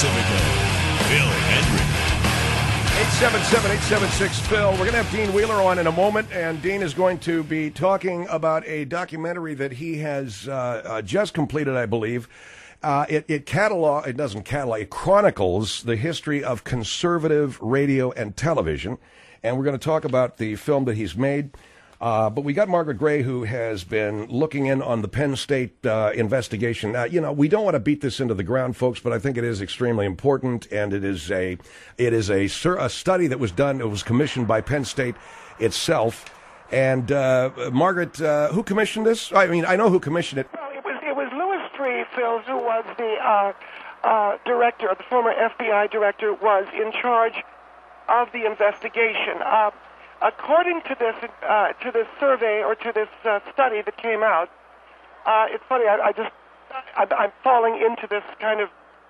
Pacifica. Phil Hendrick. 877-876-PHIL. We're going to have Dean Wheeler on in a moment, and Dean is going to be talking about a documentary that he has just completed, I believe. It chronicles the history of conservative radio and television, and we're going to talk about the film that he's made. But we got Margaret Gray, who has been looking in on the Penn State investigation. We don't want to beat this into the ground, folks, but I think it is extremely important, and it is a study that was done. It was commissioned by Penn State itself. And Margaret, who commissioned this? I mean, I know who commissioned it. Well, it was Louis Freeh, Phil, who was the director, the former FBI director, was in charge of the investigation. According to this survey or to this study that came out, it's funny. I'm falling into this kind of.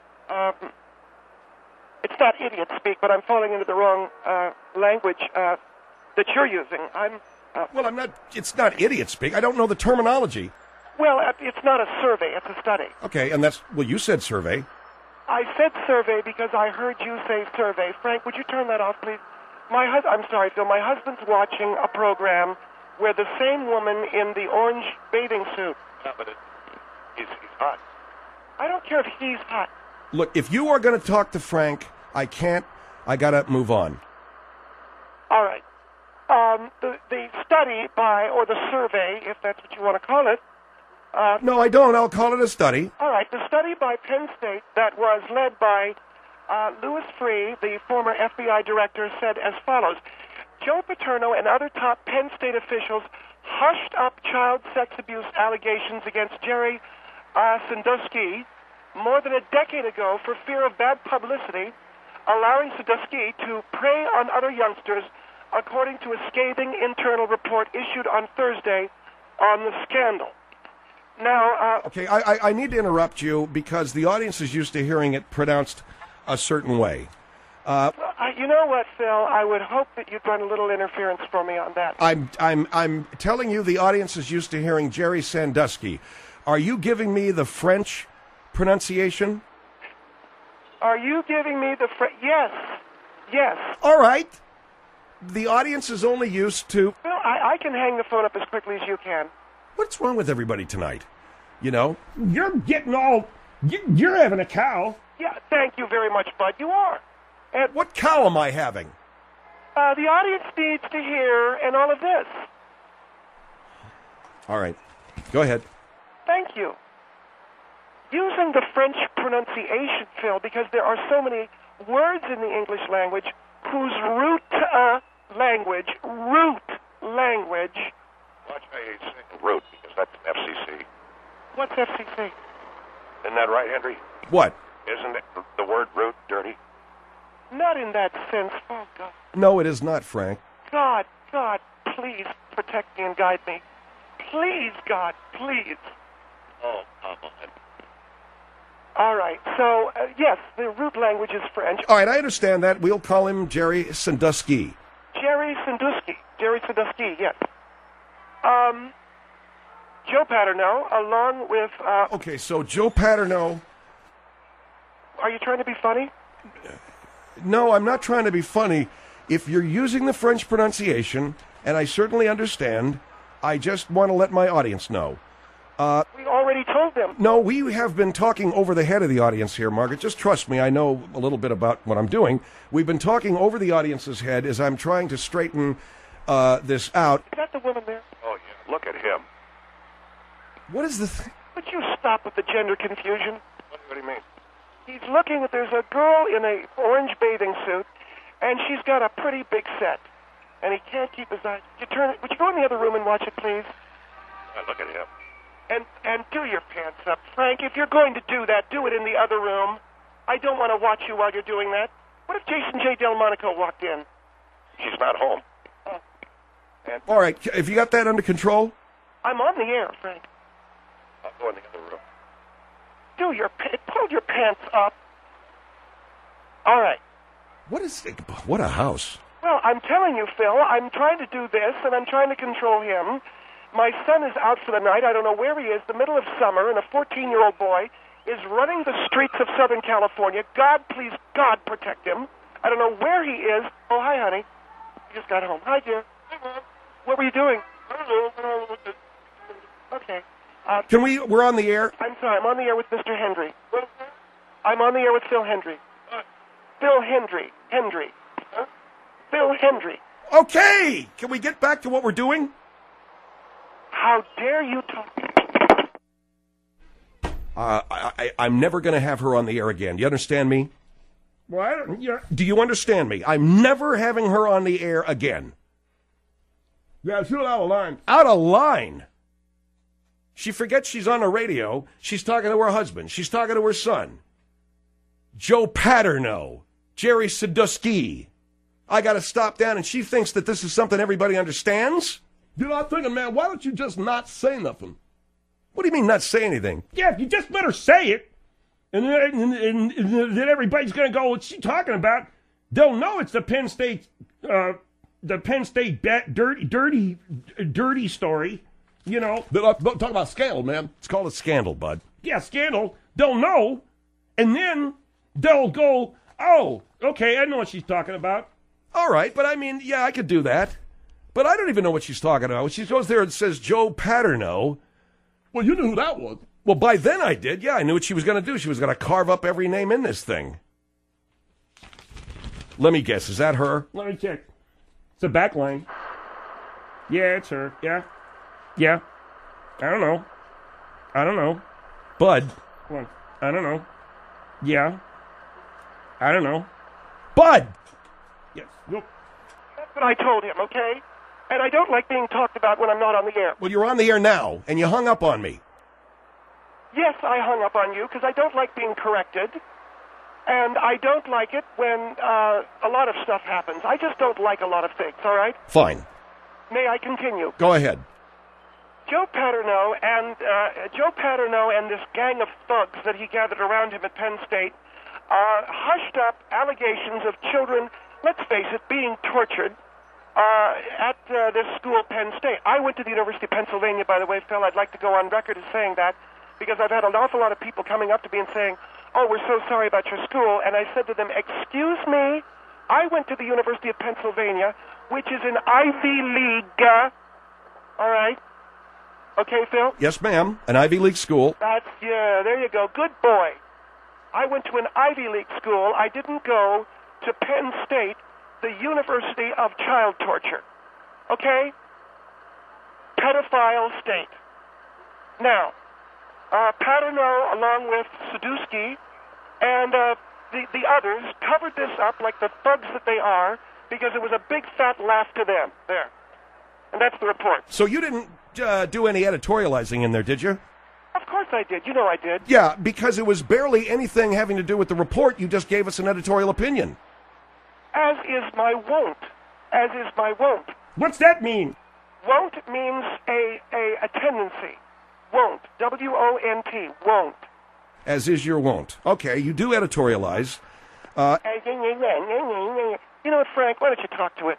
It's not idiot speak, but I'm falling into the wrong language that you're using. Well, I'm not. It's not idiot speak. I don't know the terminology. Well, it's not a survey. It's a study. Okay, and that's you said survey. I said survey because I heard you say survey. Frank, would you turn that off, please? I'm sorry, Phil. My husband's watching a program where the same woman in the orange bathing suit. Yeah, but he's hot. I don't care if he's hot. Look, if you are going to talk to Frank, I can't. I got to move on. All right. The study or the survey, if that's what you want to call it. No, I don't. I'll call it a study. All right. The study by Penn State that was led by Louis Freeh, the former FBI director, said as follows: Joe Paterno and other top Penn State officials hushed up child sex abuse allegations against Jerry Sandusky more than a decade ago for fear of bad publicity, allowing Sandusky to prey on other youngsters, according to a scathing internal report issued on Thursday on the scandal. Now, okay, I need to interrupt you because the audience is used to hearing it pronounced a certain way. You know what, Phil? I would hope that you'd run a little interference for me on that. I'm telling you, the audience is used to hearing Jerry Sandusky. Are you giving me the French pronunciation? Are you giving me the French? Yes. Yes. All right. The audience is only used to... Phil, I can hang the phone up as quickly as you can. What's wrong with everybody tonight? You know? You're getting all... You're having a cow. Yeah, thank you very much, Bud. You are. And what cow am I having? The audience needs to hear and all of this. All right. Go ahead. Thank you. Using the French pronunciation, Phil, because there are so many words in the English language whose root language... Watch how you say root, because that's FCC. What's FCC? Isn't that right, Henry? What? Isn't it the word root dirty? Not in that sense. Oh, God. No, it is not, Frank. God, please protect me and guide me. Please, God, please. Oh, come on. All right. So, yes, the root language is French. All right, I understand that. We'll call him Jerry Sandusky. Jerry Sandusky, yes. Joe Paterno, along with... Okay, so Joe Paterno... Are you trying to be funny? No, I'm not trying to be funny. If you're using the French pronunciation, and I certainly understand, I just want to let my audience know. We already told them. No, we have been talking over the head of the audience here, Margaret. Just trust me, I know a little bit about what I'm doing. We've been talking over the audience's head as I'm trying to straighten this out. Is that the woman there? Oh, yeah. Look at him. What is the Would you stop with the gender confusion? What do you mean? He's looking at, there's a girl in a orange bathing suit, and she's got a pretty big set, and he can't keep his eyes. Would you go in the other room and watch it, please? Look at him. And do your pants up. Frank, if you're going to do that, do it in the other room. I don't want to watch you while you're doing that. What if Jason J. Delmonico walked in? She's not home. All right, have you got that under control? I'm on the air, Frank. I'll go in the other room. Pull your pants up. All right. What a house. Well, I'm telling you, Phil, I'm trying to do this, and I'm trying to control him. My son is out for the night. I don't know where he is, the middle of summer, and a 14-year-old boy. is running the streets of Southern California. God, please, God protect him. I don't know where he is. Oh, hi, honey. You just got home. Hi, dear. What were you doing? Okay. We're on the air? I'm sorry, I'm on the air with Mr. Hendry. I'm on the air with Phil Hendry. Phil Hendry. Phil Hendry. Okay! Can we get back to what we're doing? How dare you talk? I'm never going to have her on the air again. Do you understand me? Well, Do you understand me? I'm never having her on the air again. yeah, she's out of line. Out of line. She forgets she's on the radio. She's talking to her husband. She's talking to her son. Joe Paterno. Jerry Sadusky. I got to stop down, and she thinks that this is something everybody understands? Dude, I'm thinking, man, why don't you just not say nothing? What do you mean not say anything? Yeah, you just better say it. And then everybody's going to go, what's she talking about? They'll know it's the Penn State dirty story, you know. Don't talk about scandal, man. It's called a scandal, bud. Yeah, scandal. They'll know, and then they'll go, oh, okay, I know what she's talking about. All right, but I mean, yeah, I could do that. But I don't even know what she's talking about. When she goes there and says Joe Paterno. Well, you knew who that was. Well, by then I did. Yeah, I knew what she was going to do. She was going to carve up every name in this thing. Let me guess. Is that her? Let me check. It's a back line. Yeah, it's her. Yeah. Yeah. I don't know. Bud. Well, I don't know. Yeah. I don't know. Bud! Yes. Nope. That's what I told him, okay? And I don't like being talked about when I'm not on the air. Well, you're on the air now, and you hung up on me. Yes, I hung up on you because I don't like being corrected. And I don't like it when a lot of stuff happens. I just don't like a lot of things, all right? Fine. May I continue? Go ahead. Joe Paterno and this gang of thugs that he gathered around him at Penn State hushed up allegations of children, let's face it, being tortured at this school, Penn State. I went to the University of Pennsylvania, by the way, Phil. I'd like to go on record as saying that because I've had an awful lot of people coming up to me and saying, oh, we're so sorry about your school. And I said to them, excuse me, I went to the University of Pennsylvania, which is an Ivy League, all right? Okay, Phil? Yes, ma'am. An Ivy League school. Yeah, there you go. Good boy. I went to an Ivy League school. I didn't go to Penn State, the University of Child Torture. Okay? Pedophile state. Now, Paterno, along with Sadusky and the others, covered this up like the thugs that they are because it was a big fat laugh to them. There. And that's the report. So you didn't do any editorializing in there, did you? Of course I did. You know I did. Yeah, because it was barely anything having to do with the report. You just gave us an editorial opinion. As is my wont. As is my wont. What's that mean? Wont means a tendency. Won't. W-O-N-T. Won't. As is your wont. Okay, you do editorialize. You know what, Frank? Why don't you talk to it?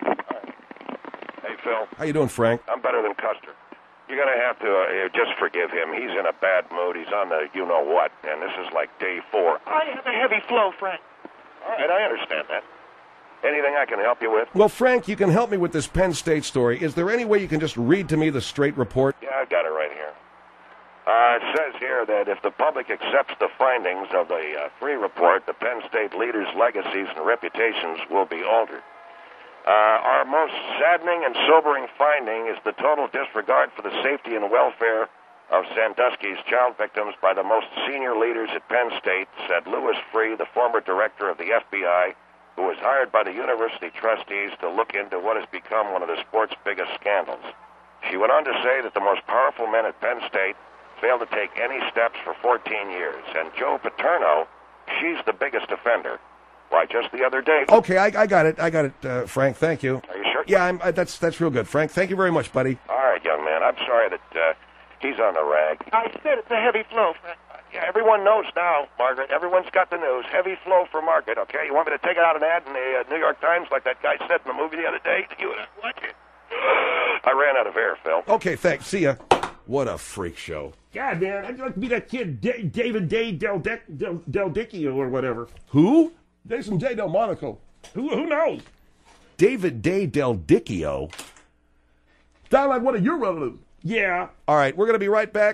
Hey, Phil. How you doing, Frank? I'm better than Custer. You're going to have to just forgive him. He's in a bad mood. He's on the you-know-what, and this is like day 4. I have a heavy flow, Frank. All right, I understand that. Anything I can help you with? Well, Frank, you can help me with this Penn State story. Is there any way you can just read to me the straight report? Yeah, I got it right here. It says here that if the public accepts the findings of the free report, the Penn State leaders' legacies and reputations will be altered. Our most saddening and sobering finding is the total disregard for the safety and welfare of Sandusky's child victims by the most senior leaders at Penn State, said Louis Freeh, the former director of the FBI, who was hired by the university trustees to look into what has become one of the sport's biggest scandals. She went on to say that the most powerful men at Penn State failed to take any steps for 14 years, and Joe Paterno, she's the biggest offender. Why, just the other day... Okay, I got it, Frank, thank you. Are you sure? Yeah, that's real good, Frank. Thank you very much, buddy. All right, young man, I'm sorry that he's on the rag. I said it's a heavy flow, Frank. Yeah, everyone knows now, Margaret. Everyone's got the news. Heavy flow for Margaret, okay? You want me to take out an ad in the New York Times like that guy said in the movie the other day? You watch it. I ran out of air, Phil. Okay, thanks. See ya. What a freak show. God, man, I'd like to be that kid, David Day Del Dicchio or whatever. Who? Jason Day Del Monaco. Who knows? David Day Del Dicchio. Sound like one of your relatives. Yeah. All right, we're going to be right back.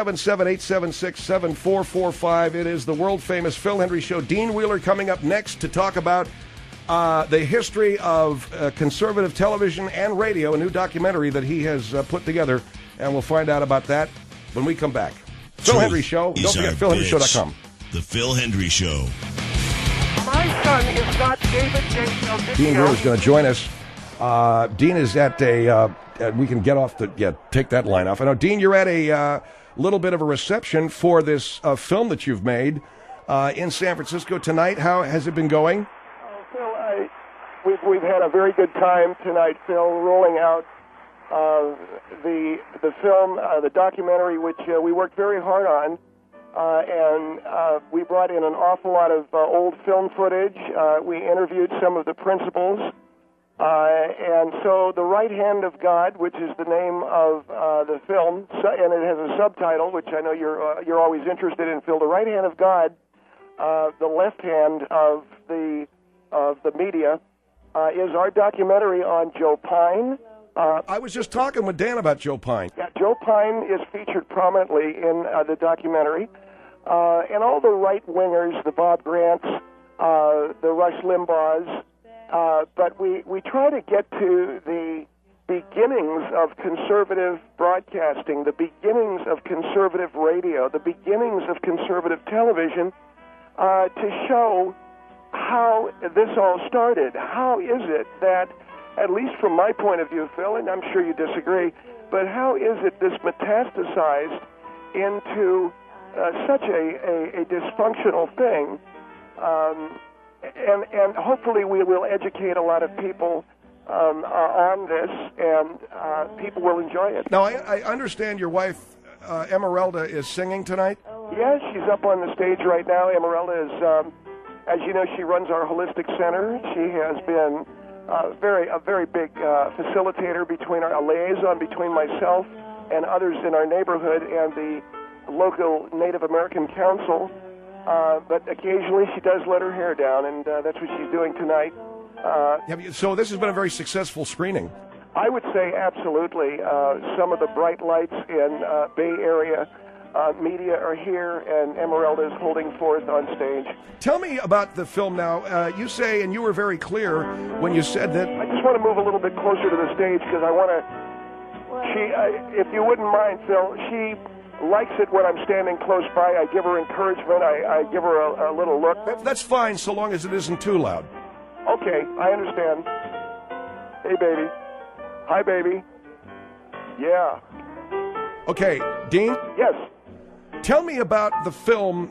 877-876-7445. It is the world-famous Phil Hendrie Show. Dean Wheeler coming up next to talk about the history of conservative television and radio, a new documentary that he has put together, and we'll find out about that when we come back. Phil Hendrie Show. Don't forget PhilHendrieShow.com. The Phil Hendrie Show. My son is not David J. Del Dicchio. Dean Wheeler is going to join us. Dean is at a... we can get off the... Yeah, take that line off. I know, Dean, you're at a little bit of a reception for this film that you've made in San Francisco tonight. How has it been going? Phil, we've had a very good time tonight, Phil, rolling out the film, the documentary, which we worked very hard on, and we brought in an awful lot of old film footage. We interviewed some of the principals, and so The Right Hand of God, which is the name of the film, and it has a subtitle, which I know you're always interested in, Phil. The Right Hand of God, the left hand of the media, is our documentary on Joe Pyne. I was just talking with Dan about Joe Pyne. Yeah, Joe Pyne is featured prominently in the documentary, and all the right-wingers, the Bob Grants, the Rush Limbaughs, but we try to get to the beginnings of conservative broadcasting, the beginnings of conservative radio, the beginnings of conservative television, to show how this all started. How is it that, at least from my point of view, Phil, and I'm sure you disagree, but how is it this metastasized into such a dysfunctional thing? And hopefully we will educate a lot of people on this, and people will enjoy it. Now, I understand your wife, Emeralda, is singing tonight? Yes, she's up on the stage right now. Emeralda is, as you know, she runs our holistic center. She has been a very big facilitator a liaison between myself and others in our neighborhood and the local Native American Council. But occasionally she does let her hair down, and that's what she's doing tonight. So this has been a very successful screening. I would say absolutely. Some of the bright lights in Bay Area media are here, and Emeralda is holding forth on stage. Tell me about the film now. You say, and you were very clear when you said that... I just want to move a little bit closer to the stage because I want to... if you wouldn't mind, Phil, she likes it when I'm standing close by. I give her encouragement. I give her a little look. That's fine, so long as it isn't too loud. Okay, I understand. Hey, baby. Hi, baby. Yeah. Okay, Dean? Yes. Tell me about the film.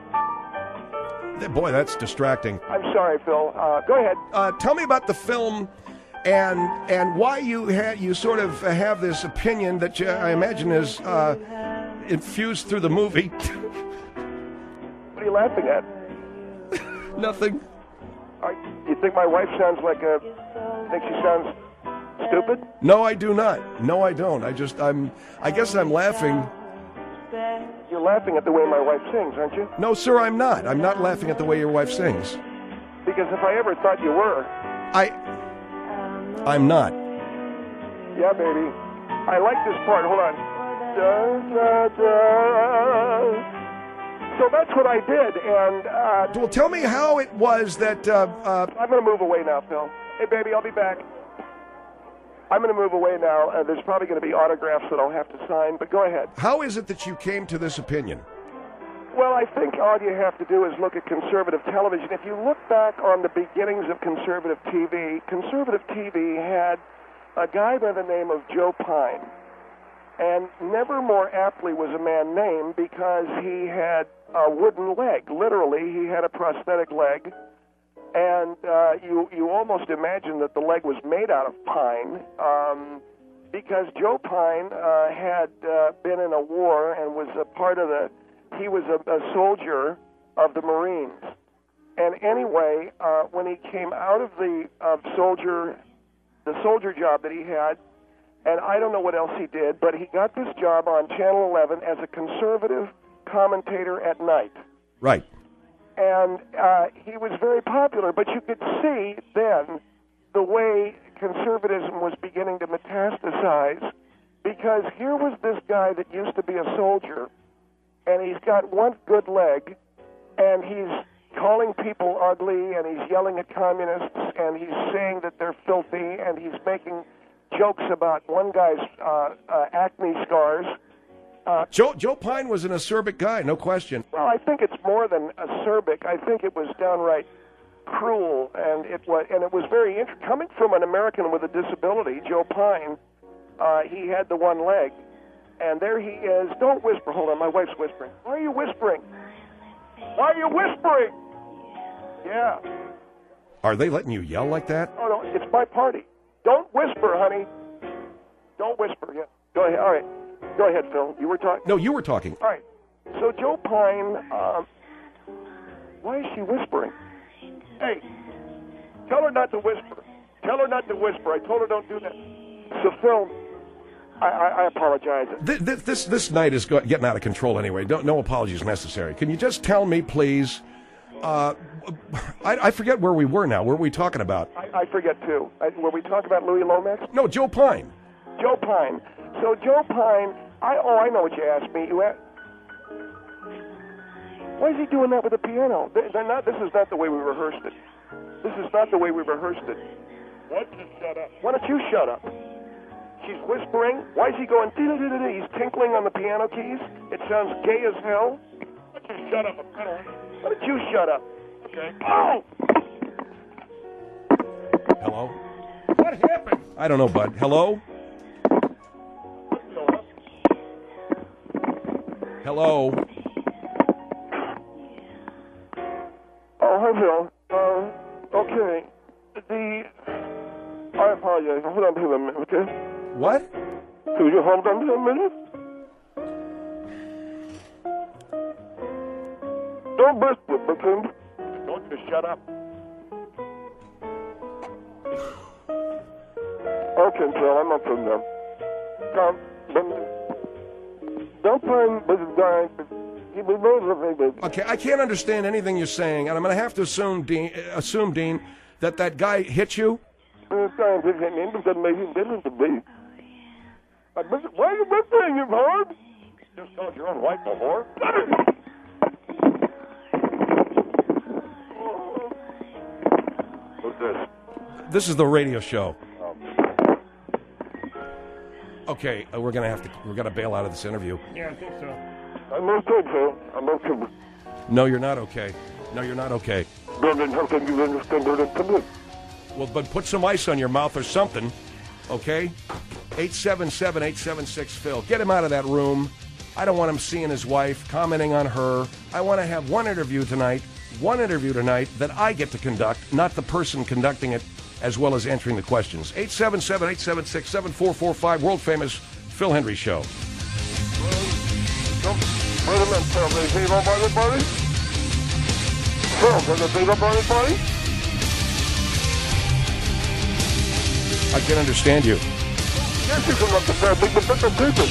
Boy, that's distracting. I'm sorry, Phil. Go ahead. Tell me about the film and why you sort of have this opinion that I imagine is infused through the movie. What are you laughing at? Nothing. You think my wife sounds like think she sounds stupid? No, I do not. No, I don't. I guess I'm laughing. You're laughing at the way my wife sings, aren't you? No, sir, I'm not. I'm not laughing at the way your wife sings. Because if I ever thought you were... I'm not. Yeah, baby. I like this part. Hold on. Da, da, da. So that's what I did, and... well, tell me how it was that... I'm going to move away now, Phil. Hey, baby, I'll be back. I'm going to move away now. There's probably going to be autographs that I'll have to sign, but go ahead. How is it that you came to this opinion? Well, I think all you have to do is look at conservative television. If you look back on the beginnings of conservative TV had a guy by the name of Joe Pyne. And never more aptly was a man named because he had a wooden leg. Literally, he had a prosthetic leg. And you almost imagine that the leg was made out of pine because Joe Pyne had been in a war and was a part of he was a soldier of the Marines. And anyway, when he came out of the soldier job that he had, and I don't know what else he did, but he got this job on Channel 11 as a conservative commentator at night. Right. And he was very popular, but you could see then the way conservatism was beginning to metastasize, because here was this guy that used to be a soldier, and he's got one good leg, and he's calling people ugly, and he's yelling at communists, and he's saying that they're filthy, and he's making jokes about one guy's acne scars. Joe Pine was an acerbic guy, no question. Well, I think it's more than acerbic. I think it was downright cruel, and it was very interesting. Coming from an American with a disability, Joe Pine, he had the one leg, and there he is. Don't whisper. Hold on, my wife's whispering. Why are you whispering? Why are you whispering? Yeah. Are they letting you yell like that? Oh, no, it's my party. Don't whisper, honey. Don't whisper. Yeah. Go ahead. All right. Go ahead, Phil. You were talking? No, you were talking. All right. So Joe Pine, why is she whispering? Hey, tell her not to whisper. Tell her not to whisper. I told her don't do that. So, Phil, I apologize. This night is getting out of control anyway. No apologies necessary. Can you just tell me, please? I forget where we were now. What were we talking about? I forget, too. Were we talking about Louis Lomax? No, Joe Pine. Joe Pine. So, Joe Pine, I know what you asked me. Why is he doing that with the piano? This is not the way we rehearsed it. This is not the way we rehearsed it. Why don't you shut up? Why don't you shut up? She's whispering. Why is he going? He's tinkling on the piano keys. It sounds gay as hell. Why don't you shut up? Why don't you shut up? Okay. Oh! Hello? What happened? I don't know, bud. Hello? Hello? Oh, hi, Phil. Okay. I apologize. Hold on to a minute, okay? What? Could you hold on to a minute? Don't whisper, okay? Don't you shut up. Okay, Phil, I'm not from them. Come, don't find this guy. Okay, I can't understand anything you're saying, and I'm going to have to assume, Dean, that guy hit you? Why are you whispering, you whore? Just told your own wife a whore. What's this? This is the radio show. Okay, we're gonna bail out of this interview. Yeah, I think so. I'm okay, Phil. I'm okay. No, you're not okay. No, you're not okay. Then how can you understand that? Well, but put some ice on your mouth or something, okay? 877-876-PHIL. Get him out of that room. I don't want him seeing his wife, commenting on her. I want to have one interview tonight that I get to conduct, not the person conducting it, as well as answering the questions. 877-876-7445, world-famous Phil Hendry Show. Wait a minute, Phil. Did he go by the party? Phil, did they go by the party? I can understand you. Yes, you can understand me, but different people.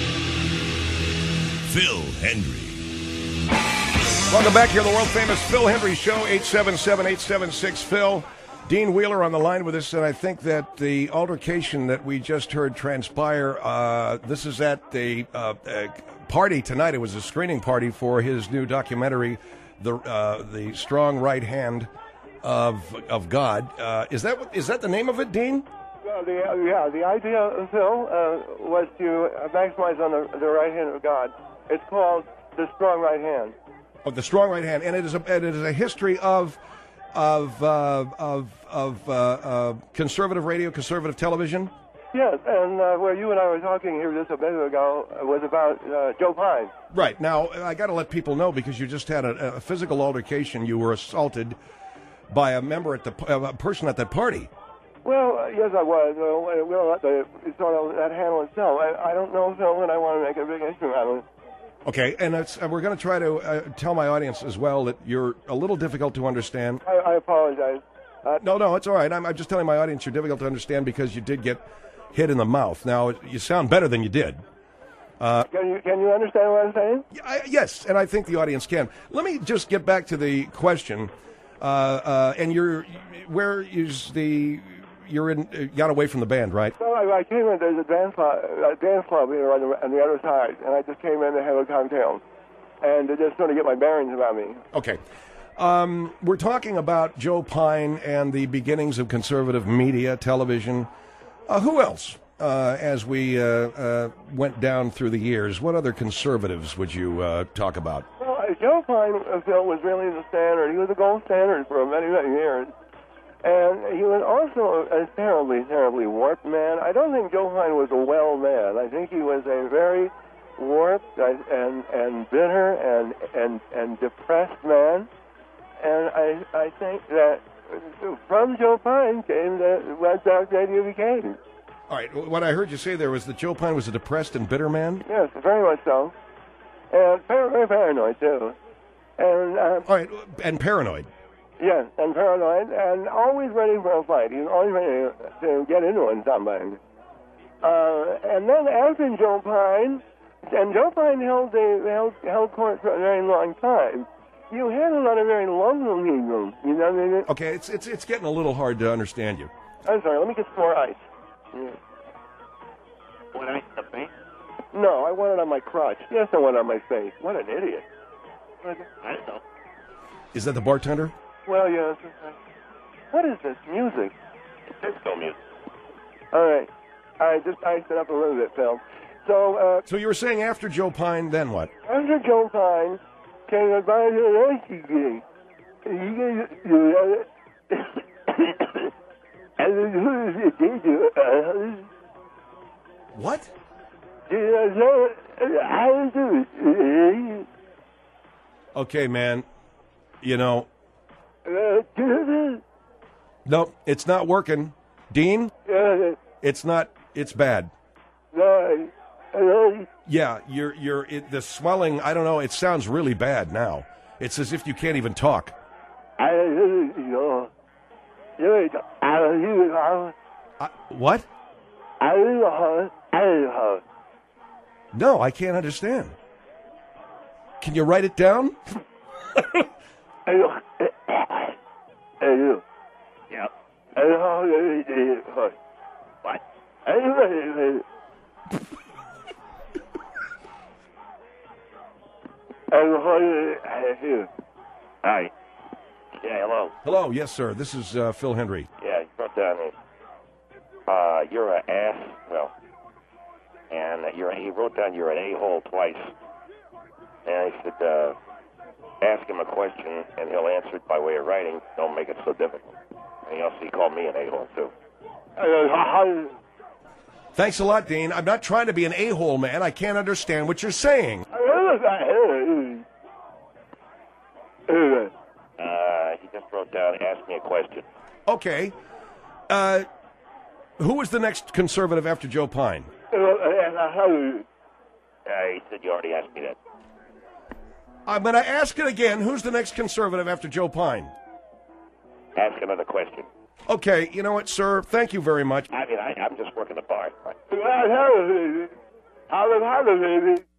Phil Hendry. Welcome back here to the world-famous Phil Hendry Show, 877-876-PHIL. Dean Wheeler on the line with us, and I think that the altercation that we just heard transpire, this is at the party tonight. It was a screening party for his new documentary, The Strong Right Hand of God. Is that the name of it, Dean? The idea, Phil, was to maximize on the right hand of God. It's called The Strong Right Hand. Oh, The Strong Right Hand, and it is a history of conservative radio, conservative television? Yes, and where you and I were talking here just a minute ago was about Joe Pine. Right. Now, I got to let people know, because you just had a physical altercation. You were assaulted by a person at that party. Well, yes, I was. We'll let that handle itself. I don't know, Phil, and I want to make a big issue out of it. Okay, and we're going to try to tell my audience as well that you're a little difficult to understand. I apologize. No, it's all right. I'm just telling my audience you're difficult to understand because you did get hit in the mouth. Now, you sound better than you did. Can you understand what I'm saying? Yes, and I think the audience can. Let me just get back to the question. And you're got away from the band, right? So I came in. There's a dance club, on the other side, and I just came in to have a cocktail, and to just sort of get my bearings about me. Okay. We're talking about Joe Pyne and the beginnings of conservative media, television. Who else? As we went down through the years, what other conservatives would you talk about? Well, Joe Pyne, Phil, was really the standard. He was the gold standard for many, many years. And he was also a terribly, terribly warped man. I don't think Joe Pyne was a well man. I think he was a very warped and bitter and depressed man. And I think that from Joe Pyne came what Talk Radio became. All right, what I heard you say there was that Joe Pyne was a depressed and bitter man? Yes, very much so. And very paranoid, too. And all right, and paranoid. Yes, and paranoid, and always ready for a fight. He was always ready to get into it with somebody. And then after Joe Pyne, and Joe Pyne held court for a very long time, you had a lot of very lonesome people. You know what I mean? Okay, it's getting a little hard to understand you. I'm sorry, let me get some more ice. Yeah. Want ice in the face? No, I want it on my crotch. Yes, I want it on my face. What an idiot. I don't know. Is that the bartender? Well, yes. What is this music? It's disco music. All right. I just iced it up a little bit, Phil. So you were saying after Joe Pyne, then what? After Joe Pyne came a bunch of racing gigs. What? Okay, man. You know. Nope, it's not working. Dean? It's not. It's bad. Yeah, the swelling, I don't know, it sounds really bad now. It's as if you can't even talk. What? No, I can't understand. Can you write it down? Yeah. What? Hi. Yeah, hello. Hello, yes, sir. This is Phil Hendry. Yeah, he wrote down you're an ass. Well, and he wrote down you're an a-hole twice. And I said, ask him a question, and he'll answer it by way of writing. Don't make it so difficult. And he called me an a-hole, too. Thanks a lot, Dean. I'm not trying to be an a-hole, man. I can't understand what you're saying. He just wrote down, ask me a question. Okay. Who was the next conservative after Joe Pyne? He said you already asked me that. I'm going to ask it again. Who's the next conservative after Joe Pyne? Ask another question. Okay, you know what, sir? Thank you very much. I mean, I'm just working the bar.